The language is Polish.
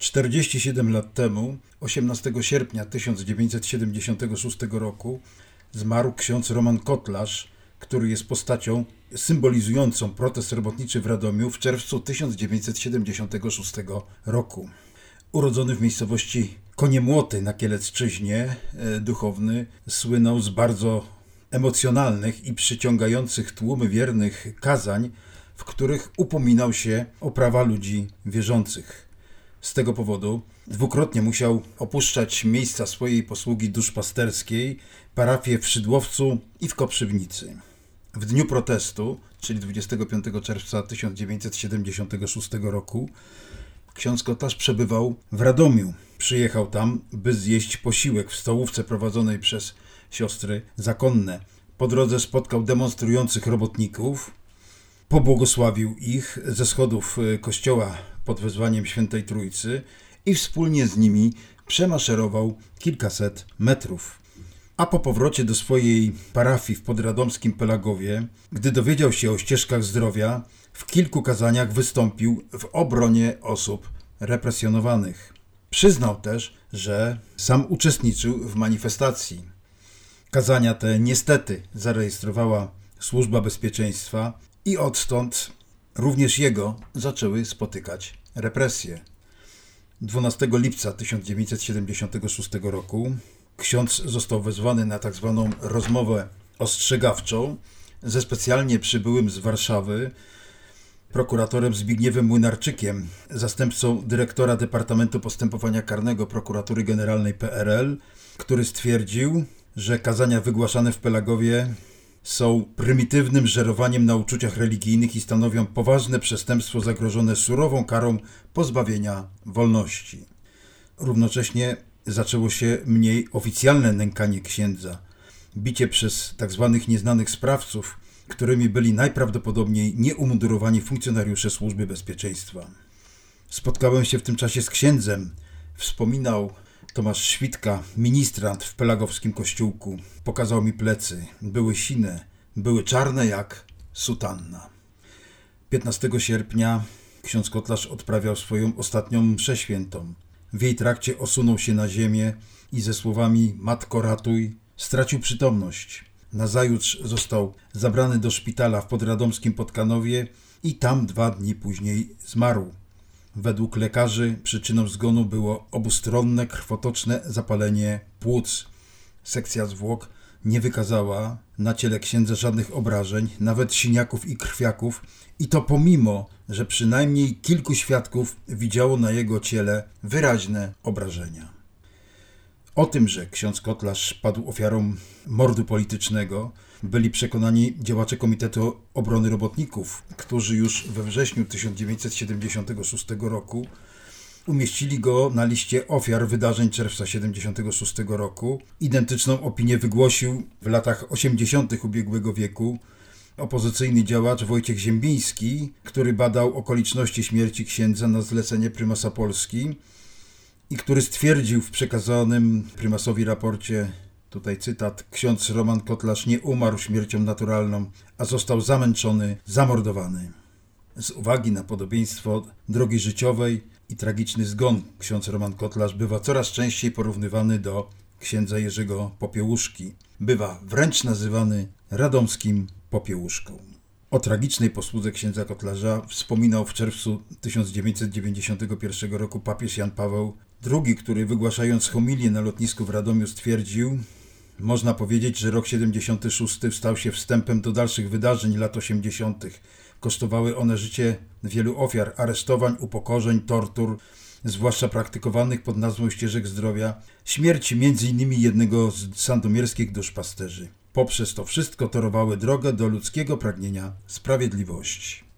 47 lat temu, 18 sierpnia 1976 roku, zmarł ksiądz Roman Kotlarz, który jest postacią symbolizującą protest robotniczy w Radomiu w czerwcu 1976 roku. Urodzony w miejscowości Koniemłoty na Kielecczyźnie, duchowny słynął z bardzo emocjonalnych i przyciągających tłumy wiernych kazań, w których upominał się o prawa ludzi wierzących. Z tego powodu dwukrotnie musiał opuszczać miejsca swojej posługi duszpasterskiej, parafię w Szydłowcu i w Koprzywnicy. W dniu protestu, czyli 25 czerwca 1976 roku, ksiądz Kotlarz przebywał w Radomiu. Przyjechał tam, by zjeść posiłek w stołówce prowadzonej przez siostry zakonne. Po drodze spotkał demonstrujących robotników, pobłogosławił ich ze schodów kościoła pod wezwaniem Świętej Trójcy i wspólnie z nimi przemaszerował kilkaset metrów. A po powrocie do swojej parafii w podradomskim Pelagowie, gdy dowiedział się o ścieżkach zdrowia, w kilku kazaniach wystąpił w obronie osób represjonowanych. Przyznał też, że sam uczestniczył w manifestacji. Kazania te niestety zarejestrowała Służba Bezpieczeństwa i odtąd również jego zaczęły spotykać represje. 12 lipca 1976 roku ksiądz został wezwany na tzw. rozmowę ostrzegawczą ze specjalnie przybyłym z Warszawy prokuratorem Zbigniewem Młynarczykiem, zastępcą dyrektora Departamentu Postępowania Karnego Prokuratury Generalnej PRL, który stwierdził, że kazania wygłaszane w Pelagowie są prymitywnym żerowaniem na uczuciach religijnych i stanowią poważne przestępstwo zagrożone surową karą pozbawienia wolności. Równocześnie zaczęło się mniej oficjalne nękanie księdza, bicie przez tzw. nieznanych sprawców, którymi byli najprawdopodobniej nieumundurowani funkcjonariusze Służby Bezpieczeństwa. Spotkałem się w tym czasie z księdzem, wspominał Tomasz Świtka, ministrant w pelagowskim kościółku. Pokazał mi plecy. Były sine, były czarne jak sutanna. 15 sierpnia ksiądz Kotlarz odprawiał swoją ostatnią mszę świętą. W jej trakcie osunął się na ziemię i ze słowami „Matko ratuj” stracił przytomność. Nazajutrz został zabrany do szpitala w podradomskim Podkanowie i tam 2 dni później zmarł. Według lekarzy przyczyną zgonu było obustronne, krwotoczne zapalenie płuc. Sekcja zwłok nie wykazała na ciele księdza żadnych obrażeń, nawet siniaków i krwiaków, i to pomimo, że przynajmniej kilku świadków widziało na jego ciele wyraźne obrażenia. O tym, że ksiądz Kotlarz padł ofiarą mordu politycznego, byli przekonani działacze Komitetu Obrony Robotników, którzy już we wrześniu 1976 roku umieścili go na liście ofiar wydarzeń czerwca 1976 roku. Identyczną opinię wygłosił w latach 80. ubiegłego wieku opozycyjny działacz Wojciech Ziembiński, który badał okoliczności śmierci księdza na zlecenie prymasa Polski i który stwierdził w przekazanym prymasowi raporcie, tutaj cytat: ksiądz Roman Kotlarz nie umarł śmiercią naturalną, a został zamęczony, zamordowany. Z uwagi na podobieństwo drogi życiowej i tragiczny zgon, ksiądz Roman Kotlarz bywa coraz częściej porównywany do księdza Jerzego Popiełuszki. Bywa wręcz nazywany radomskim Popiełuszką. O tragicznej posłudze księdza Kotlarza wspominał w czerwcu 1991 roku papież Jan Paweł II, który wygłaszając homilię na lotnisku w Radomiu stwierdził: można powiedzieć, że rok 76 stał się wstępem do dalszych wydarzeń lat 80. Kosztowały one życie wielu ofiar, aresztowań, upokorzeń, tortur, zwłaszcza praktykowanych pod nazwą ścieżek zdrowia, śmierci m.in. jednego z sandomierskich duszpasterzy. Poprzez to wszystko torowały drogę do ludzkiego pragnienia sprawiedliwości.